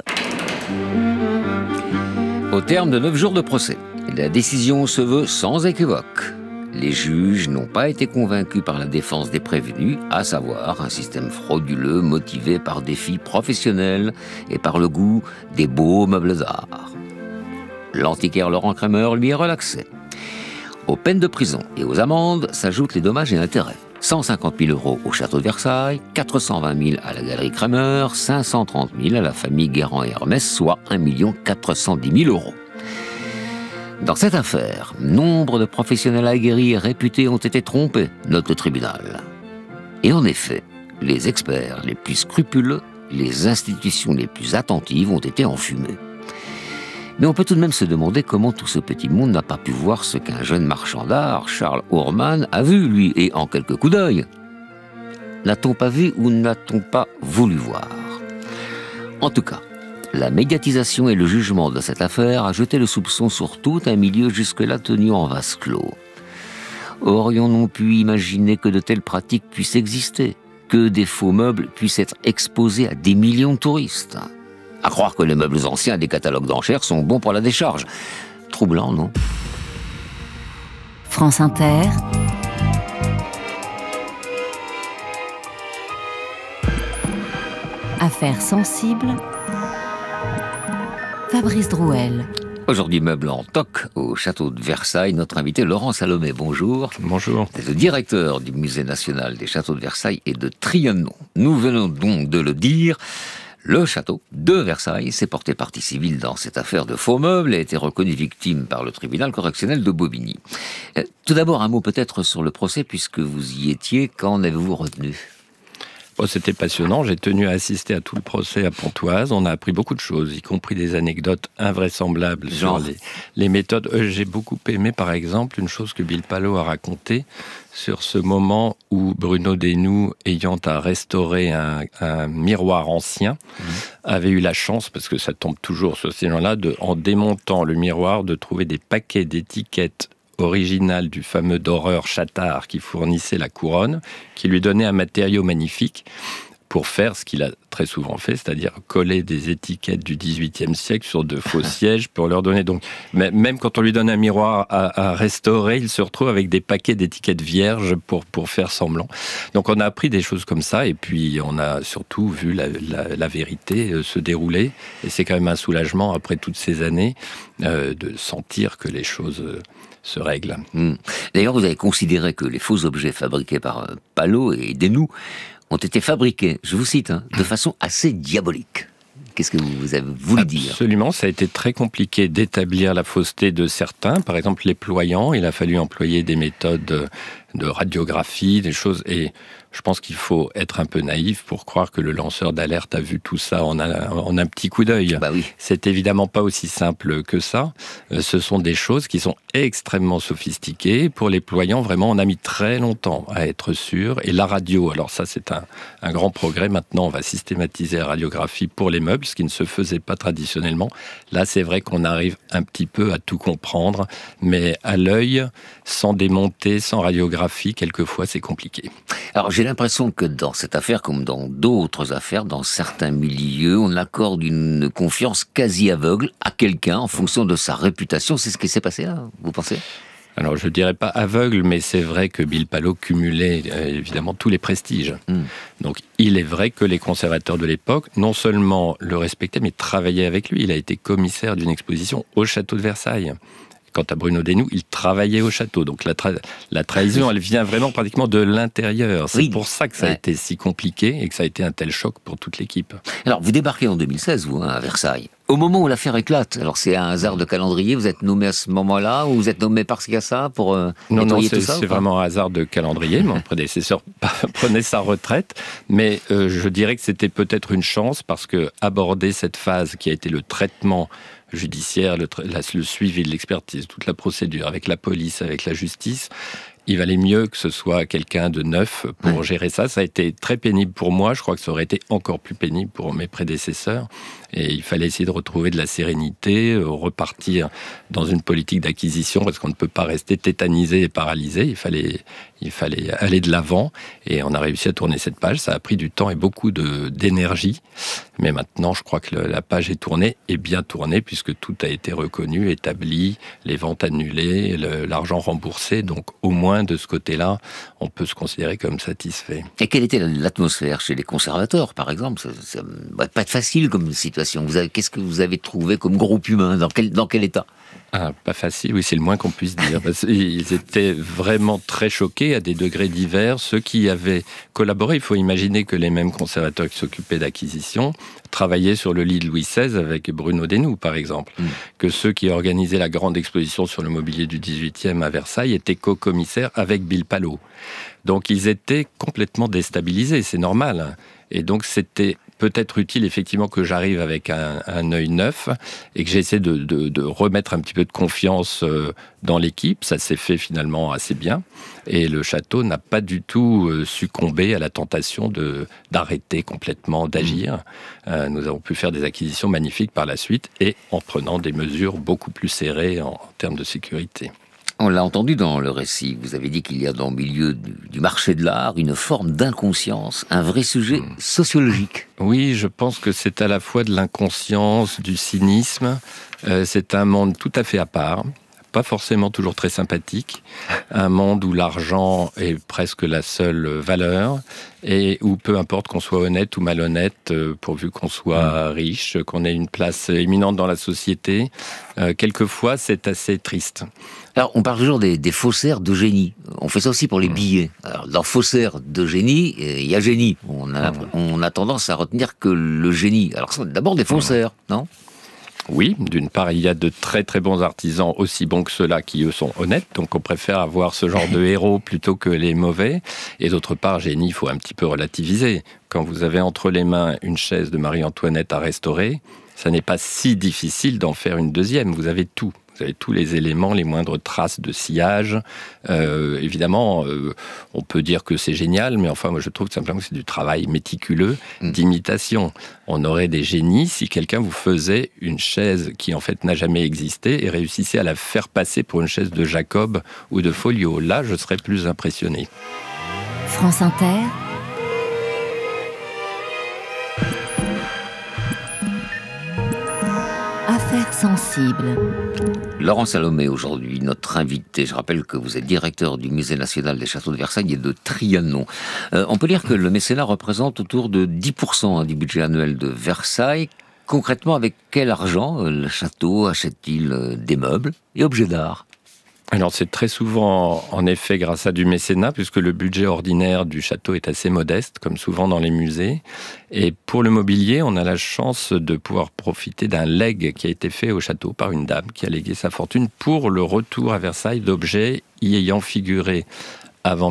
Au terme de 9 jours de procès, la décision se veut sans équivoque. Les juges n'ont pas été convaincus par la défense des prévenus, à savoir un système frauduleux motivé par des filles professionnelles et par le goût des beaux meubles d'art. L'antiquaire Laurent Kremer lui est relaxé. Aux peines de prison et aux amendes s'ajoutent les dommages et intérêts. 150 000 € au château de Versailles, 420 000 à la galerie Kremer, 530 000 à la famille Guérand et Hermès, soit 1 410 000 €. Dans cette affaire, nombre de professionnels aguerris et réputés ont été trompés, note le tribunal. Et en effet, les experts les plus scrupuleux, les institutions les plus attentives ont été enfumées. Mais on peut tout de même se demander comment tout ce petit monde n'a pas pu voir ce qu'un jeune marchand d'art, Charles Ourman, a vu, lui, et en quelques coups d'œil. N'a-t-on pas vu ou n'a-t-on pas voulu voir? En tout cas, la médiatisation et le jugement de cette affaire a jeté le soupçon sur tout un milieu jusque-là tenu en vase clos. Aurions-nous pu imaginer que de telles pratiques puissent exister, que des faux meubles puissent être exposés à des millions de touristes? À croire que les meubles anciens des catalogues d'enchères sont bons pour la décharge. Troublant, non? France Inter. Affaires sensibles. Fabrice Drouel. Aujourd'hui, meuble en toc au château de Versailles. Notre invité Laurent Salomé, bonjour. Bonjour. C'est le directeur du Musée national des châteaux de Versailles et de Trianon. Nous venons donc de le dire. Le château de Versailles s'est porté partie civile dans cette affaire de faux meubles et a été reconnu victime par le tribunal correctionnel de Bobigny. Tout d'abord, un mot peut-être sur le procès, puisque vous y étiez. Qu'en avez-vous retenu? Bon, c'était passionnant. J'ai tenu à assister à tout le procès à Pontoise. On a appris beaucoup de choses, y compris des anecdotes invraisemblables sur les méthodes. J'ai beaucoup aimé, par exemple, une chose que Bill Palot a racontée sur ce moment où Bruno Desnoux, ayant à restaurer un miroir ancien, avait eu la chance, parce que ça tombe toujours sur ces gens-là, en démontant le miroir, de trouver des paquets d'étiquettes original du fameux doreur Chattard qui fournissait la couronne, qui lui donnait un matériau magnifique pour faire ce qu'il a très souvent fait, c'est-à-dire coller des étiquettes du XVIIIe siècle sur de faux sièges pour leur donner. Donc, même quand on lui donne un miroir à restaurer, il se retrouve avec des paquets d'étiquettes vierges pour faire semblant. Donc on a appris des choses comme ça, et puis on a surtout vu la vérité se dérouler, et c'est quand même un soulagement après toutes ces années de sentir que les choses se règlent. D'ailleurs, vous avez considéré que les faux objets fabriqués par Palot et Desnoux ont été fabriqués, je vous cite, de façon assez diabolique. Qu'est-ce que vous avez voulu dire? Absolument, ça a été très compliqué d'établir la fausseté de certains. Par exemple, les ployants, il a fallu employer des méthodes de radiographie, des choses. Et je pense qu'il faut être un peu naïf pour croire que le lanceur d'alerte a vu tout ça en un petit coup d'œil. Bah oui. C'est évidemment pas aussi simple que ça. Ce sont des choses qui sont extrêmement sophistiquées. Pour les ployants, vraiment, on a mis très longtemps à être sûr. Et la radio, alors ça, c'est un grand progrès. Maintenant, on va systématiser la radiographie pour les meubles, ce qui ne se faisait pas traditionnellement. Là, c'est vrai qu'on arrive un petit peu à tout comprendre, mais à l'œil, sans démonter, sans radiographie, quelquefois, c'est compliqué. Alors, j'ai l'impression que dans cette affaire, comme dans d'autres affaires, dans certains milieux, on accorde une confiance quasi aveugle à quelqu'un en fonction de sa réputation. C'est ce qui s'est passé là, vous pensez? Alors, je ne dirais pas aveugle, mais c'est vrai que Bill Palot cumulait évidemment tous les prestiges. Donc, il est vrai que les conservateurs de l'époque, non seulement le respectaient, mais travaillaient avec lui. Il a été commissaire d'une exposition au château de Versailles. Quant à Bruno Desnoux, il travaillait au château. Donc la trahison, elle vient vraiment pratiquement de l'intérieur. C'est pour ça que ça a été si compliqué et que ça a été un tel choc pour toute l'équipe. Alors, vous débarquez en 2016, vous, à Versailles. Au moment où l'affaire éclate, alors c'est un hasard de calendrier, vous êtes nommé à ce moment-là, ou vous êtes nommé parce qu'il y a ça, pour nettoyer tout ça? C'est vraiment un hasard de calendrier. Mon prédécesseur prenait sa retraite. Mais je dirais que c'était peut-être une chance, parce que aborder cette phase qui a été le traitement judiciaire, le suivi de l'expertise, toute la procédure avec la police, avec la justice, il valait mieux que ce soit quelqu'un de neuf pour gérer ça. Ça a été très pénible pour moi. Je crois que ça aurait été encore plus pénible pour mes prédécesseurs. Et il fallait essayer de retrouver de la sérénité, repartir dans une politique d'acquisition, parce qu'on ne peut pas rester tétanisé et paralysé. Il fallait aller de l'avant, et on a réussi à tourner cette page. Ça a pris du temps et beaucoup d'énergie, mais maintenant, je crois que la page est tournée, et bien tournée, puisque tout a été reconnu, établi, les ventes annulées, l'argent remboursé. Donc, au moins, de ce côté-là, on peut se considérer comme satisfait. Et quelle était l'atmosphère chez les conservateurs, par exemple? Ça ne va pas être facile comme situation. Qu'est-ce que vous avez trouvé comme groupe humain? Dans quel état? Pas facile, oui, c'est le moins qu'on puisse dire. Ils étaient vraiment très choqués à des degrés divers. Ceux qui avaient collaboré, il faut imaginer que les mêmes conservateurs qui s'occupaient d'acquisition travaillaient sur le lit de Louis XVI avec Bruno Desnoux, par exemple. Que ceux qui organisaient la grande exposition sur le mobilier du 18e à Versailles étaient co-commissaires avec Bill Palot. Donc ils étaient complètement déstabilisés, c'est normal. Et donc c'était peut-être utile effectivement que j'arrive avec un œil neuf et que j'essaie de remettre un petit peu de confiance dans l'équipe. Ça s'est fait finalement assez bien. Et le château n'a pas du tout succombé à la tentation d'arrêter complètement d'agir. Nous avons pu faire des acquisitions magnifiques par la suite, et en prenant des mesures beaucoup plus serrées en termes de sécurité. On l'a entendu dans le récit, vous avez dit qu'il y a dans le milieu du marché de l'art une forme d'inconscience, un vrai sujet sociologique. Oui, je pense que c'est à la fois de l'inconscience, du cynisme. C'est un monde tout à fait à part, pas forcément toujours très sympathique. Un monde où l'argent est presque la seule valeur, et où peu importe qu'on soit honnête ou malhonnête, pourvu qu'on soit riche, qu'on ait une place éminente dans la société, quelquefois c'est assez triste. Alors, on parle toujours des faussaires de génie. On fait ça aussi pour les billets. Alors, dans faussaire de génie, il y a génie. On a tendance à retenir que le génie. Alors, c'est d'abord des faussaires, non ? Oui, d'une part, il y a de très très bons artisans, aussi bons que ceux-là, qui eux sont honnêtes, donc on préfère avoir ce genre de héros plutôt que les mauvais. Et d'autre part, génie, il faut un petit peu relativiser. Quand vous avez entre les mains une chaise de Marie-Antoinette à restaurer, ça n'est pas si difficile d'en faire une deuxième. Vous avez tout. Vous avez tous les éléments, les moindres traces de sillage. Évidemment, on peut dire que c'est génial, mais enfin, moi, je trouve simplement que c'est du travail méticuleux d'imitation. On aurait des génies si quelqu'un vous faisait une chaise qui, en fait, n'a jamais existé et réussissait à la faire passer pour une chaise de Jacob ou de Folio. Là, je serais plus impressionné. France Inter. Affaires sensibles. Laurent Salomé, aujourd'hui, notre invité. Je rappelle que vous êtes directeur du Musée national des châteaux de Versailles et de Trianon. On peut dire que le mécénat représente autour de 10% du budget annuel de Versailles. Concrètement, avec quel argent le château achète-t-il des meubles et objets d'art ? Alors c'est très souvent en effet grâce à du mécénat, puisque le budget ordinaire du château est assez modeste, comme souvent dans les musées. Et pour le mobilier, on a la chance de pouvoir profiter d'un legs qui a été fait au château par une dame qui a légué sa fortune pour le retour à Versailles d'objets y ayant figuré avant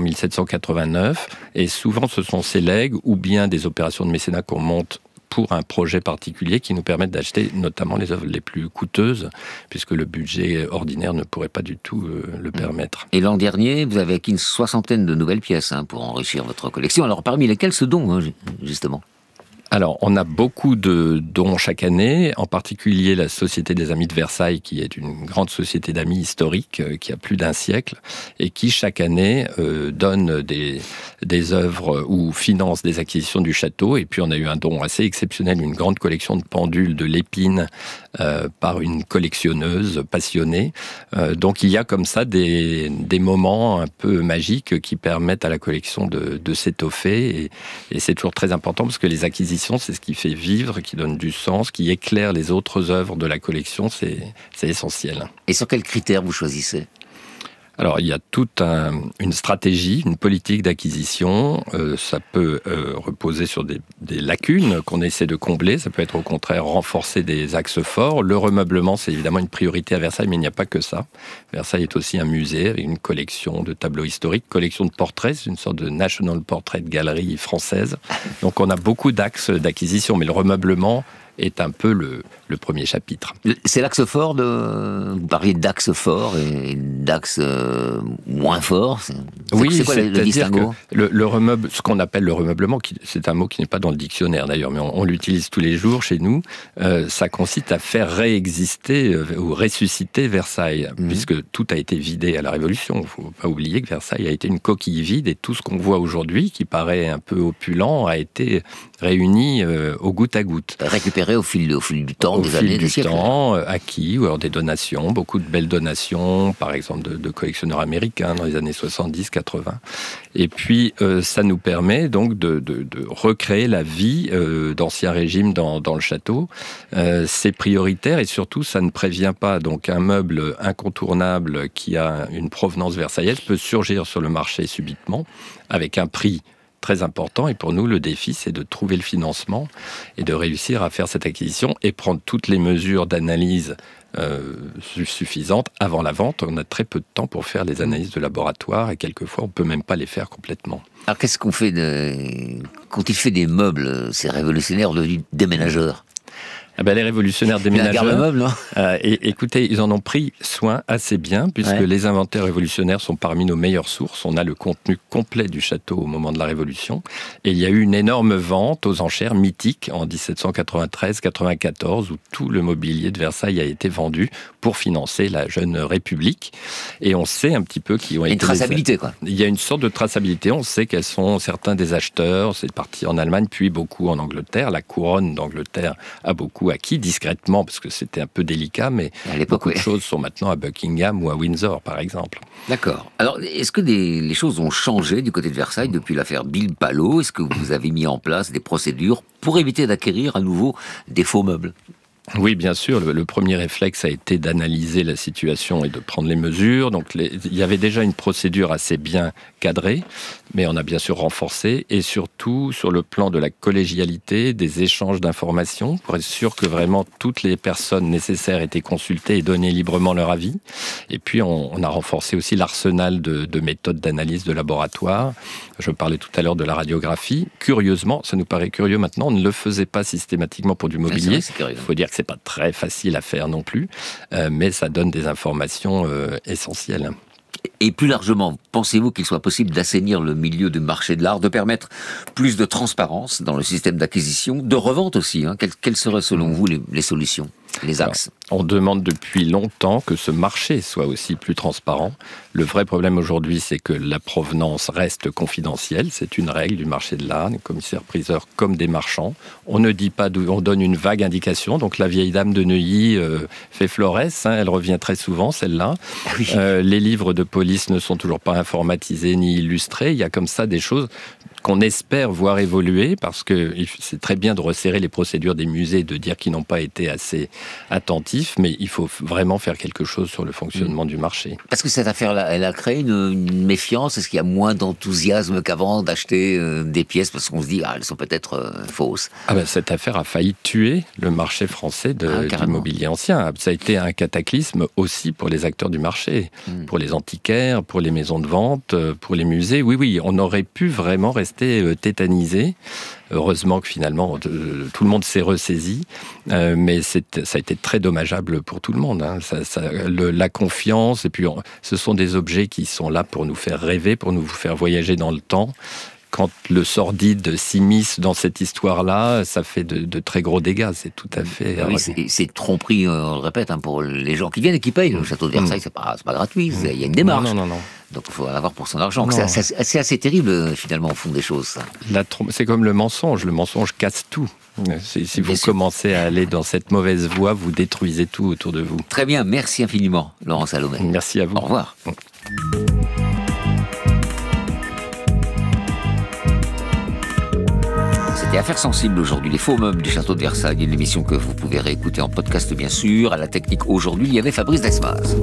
1789. Et souvent ce sont ces legs ou bien des opérations de mécénat qu'on monte pour un projet particulier qui nous permettent d'acheter notamment les œuvres les plus coûteuses, puisque le budget ordinaire ne pourrait pas du tout le permettre. Et l'an dernier, vous avez acquis une 60aine de nouvelles pièces pour enrichir votre collection. Alors parmi lesquelles ce don, justement ? Alors, on a beaucoup de dons chaque année, en particulier la Société des Amis de Versailles, qui est une grande société d'amis historique qui a plus d'un siècle, et qui chaque année donne des œuvres ou finance des acquisitions du château. Et puis on a eu un don assez exceptionnel, une grande collection de pendules de l'Épine par une collectionneuse passionnée. Donc il y a comme ça des moments un peu magiques qui permettent à la collection de s'étoffer, et c'est toujours très important parce que les acquisitions, c'est ce qui fait vivre, qui donne du sens, qui éclaire les autres œuvres de la collection, c'est essentiel. Et sur quels critères vous choisissez ? Alors, il y a toute une stratégie, une politique d'acquisition. Ça peut reposer sur des lacunes qu'on essaie de combler. Ça peut être au contraire renforcer des axes forts. Le remeublement, c'est évidemment une priorité à Versailles, mais il n'y a pas que ça. Versailles est aussi un musée avec une collection de tableaux historiques, collection de portraits. C'est une sorte de National Portrait Gallery française. Donc, on a beaucoup d'axes d'acquisition, mais le remeublement est un peu le premier chapitre. C'est l'axe fort vous parliez d'axe fort et d'axe moins fort. C'est quoi le distinguo? Le remeuble, ce qu'on appelle le remeublement, c'est un mot qui n'est pas dans le dictionnaire d'ailleurs, mais on l'utilise tous les jours chez nous. Ça consiste à faire réexister ou ressusciter Versailles, puisque tout a été vidé à la Révolution. Il ne faut pas oublier que Versailles a été une coquille vide et tout ce qu'on voit aujourd'hui, qui paraît un peu opulent, a été réuni au goutte à goutte. Récupéré au fil du temps, des années, des siècles. Acquis, ou alors des donations, beaucoup de belles donations, par exemple de collectionneurs américains dans les années 70-80. Et puis, ça nous permet donc de recréer la vie d'Ancien Régime dans le château. C'est prioritaire et surtout, ça ne prévient pas. Donc, un meuble incontournable qui a une provenance versaillaise peut surgir sur le marché subitement avec un prix très important, et pour nous, le défi, c'est de trouver le financement et de réussir à faire cette acquisition et prendre toutes les mesures d'analyse suffisantes avant la vente. On a très peu de temps pour faire les analyses de laboratoire et quelquefois, on ne peut même pas les faire complètement. Alors, qu'est-ce qu'on fait quand il fait des meubles, ces révolutionnaires devenus déménageurs? Les révolutionnaires déménageurs, la garde meuble, écoutez, ils en ont pris soin assez bien, puisque les inventaires révolutionnaires sont parmi nos meilleures sources. On a le contenu complet du château au moment de la Révolution. Et il y a eu une énorme vente aux enchères mythique en 1793-94, où tout le mobilier de Versailles a été vendu pour financer la jeune République. Et on sait un petit peu qui ont été... Une traçabilité, quoi. Il y a une sorte de traçabilité. On sait quels sont certains des acheteurs. C'est parti en Allemagne, puis beaucoup en Angleterre. La couronne d'Angleterre a beaucoup acquis discrètement, parce que c'était un peu délicat, mais beaucoup de choses sont maintenant à Buckingham ou à Windsor, par exemple. D'accord. Alors, est-ce que les choses ont changé du côté de Versailles depuis l'affaire Bilbao? Est-ce que vous avez mis en place des procédures pour éviter d'acquérir à nouveau des faux meubles? Oui, bien sûr. Le premier réflexe a été d'analyser la situation et de prendre les mesures. Donc, il y avait déjà une procédure assez bien cadrée, mais on a bien sûr renforcé, et surtout sur le plan de la collégialité, des échanges d'informations, pour être sûr que vraiment toutes les personnes nécessaires étaient consultées et donnaient librement leur avis. Et puis, on a renforcé aussi l'arsenal de méthodes d'analyse de laboratoire. Je parlais tout à l'heure de la radiographie. Curieusement, ça nous paraît curieux maintenant, on ne le faisait pas systématiquement pour du mobilier. Il faut dire que c'est pas très facile à faire non plus, mais ça donne des informations essentielles. Et plus largement, pensez-vous qu'il soit possible d'assainir le milieu du marché de l'art, de permettre plus de transparence dans le système d'acquisition, de revente aussi, Quelles seraient selon vous les solutions, les axes? On demande depuis longtemps que ce marché soit aussi plus transparent. Le vrai problème aujourd'hui, c'est que la provenance reste confidentielle. C'est une règle du marché de l'art, les commissaires-priseurs comme des marchands. On ne dit pas d'où, on donne une vague indication. Donc la vieille dame de Neuilly fait florès, elle revient très souvent, celle-là. Les livres de police ne sont toujours pas informatisés ni illustrés. Il y a comme ça des choses qu'on espère voir évoluer, parce que c'est très bien de resserrer les procédures des musées, de dire qu'ils n'ont pas été assez attentifs, mais il faut vraiment faire quelque chose sur le fonctionnement du marché. Parce que cette affaire-là, elle a créé une méfiance. Est-ce qu'il y a moins d'enthousiasme qu'avant d'acheter des pièces parce qu'on se dit elles sont peut-être fausses? Cette affaire a failli tuer le marché français du mobilier ancien. Ça a été un cataclysme aussi pour les acteurs du marché, pour les antiquaires, pour les maisons de vente, pour les musées. Oui, on aurait pu vraiment rester tétanisé. Heureusement que finalement tout le monde s'est ressaisi, mais ça a été très dommageable pour tout le monde. La confiance, et puis ce sont des objets qui sont là pour nous faire rêver, pour nous faire voyager dans le temps. Quand le sordide s'immisce dans cette histoire-là, ça fait de très gros dégâts. C'est tout à fait... c'est tromperie, on le répète, pour les gens qui viennent et qui payent. Le château de Versailles, c'est pas gratuit. Il y a une démarche. Non. Donc il faut en avoir pour son argent. C'est assez terrible, finalement, au fond des choses, ça. C'est comme le mensonge. Le mensonge casse tout. Si vous commencez à aller dans cette mauvaise voie, vous détruisez tout autour de vous. Très bien, merci infiniment, Laurent Salomé. Merci à vous. Au revoir. C'était Affaires sensibles aujourd'hui, les faux meubles du château de Versailles, une émission que vous pouvez réécouter en podcast bien sûr. À la technique aujourd'hui, il y avait Fabrice Desmas.